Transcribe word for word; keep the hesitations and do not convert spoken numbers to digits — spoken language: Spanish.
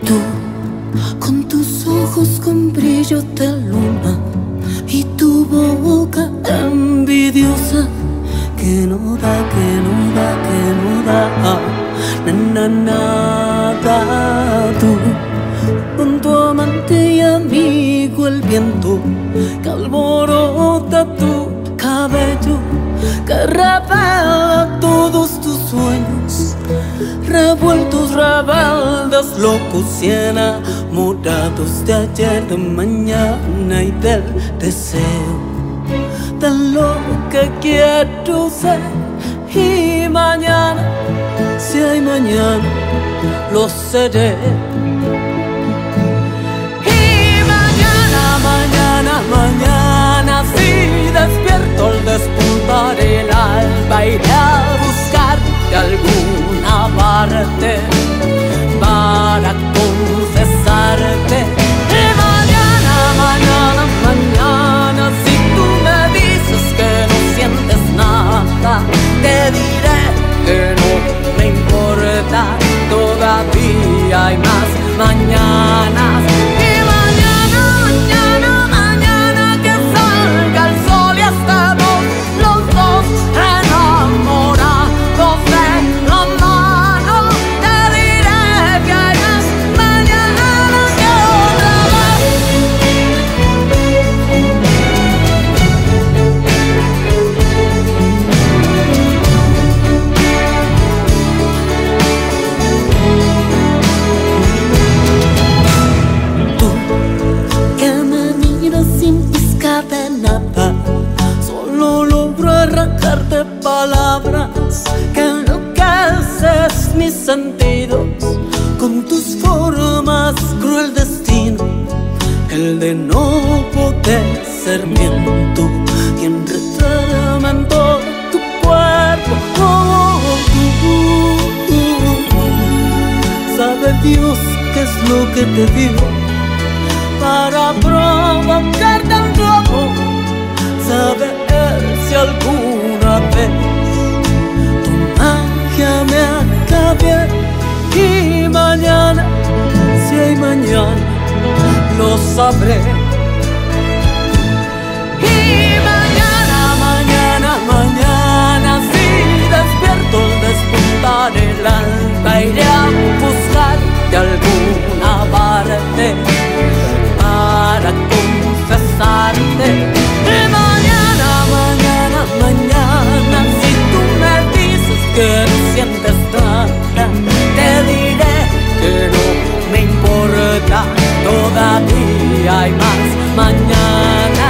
Tú, con tus ojos con brillo de luna y tu boca envidiosa, que no da, que no da, que no da, na, na, nada. Tú, con tu amante y amigo el viento, que alborota tu cabello, que revela todos tus sueños, revueltos, rebeldes, locos y enamorados de ayer, de mañana y del deseo, de lo que quiero ser. Y mañana, si hay mañana, lo seré. Y mañana, mañana, mañana, si despierto al despuntar el alba, iré a buscarte alguna parte para confesarte. Y mañana, mañana, mañana, si tú me dices que no sientes nada, te diré que no me importa, todavía hay más mañanas. Y mañana, mañana, mañana, que salga el sol y estemos los dos enamorados de la mano, te diré que hay más mañanas que otra de nada, solo logro arrancarte palabras que enloqueces mis sentidos con tus formas, cruel destino, el de no poder ser bien tú, quien retremendó tu cuerpo. Oh, tú, sabe Dios qué es lo que te dio para provocarte un robo. Sabe él si alguna vez tu magia me haga bien. Y mañana, si hay mañana, lo sabré. Y mañana, mañana, mañana, si despierto al despuntar el alba, iré a buscarte alguna parte para confesarte. Y mañana, mañana, mañana, si tú me dices que no sientes nada, te diré que no me importa, todavía hay más mañana.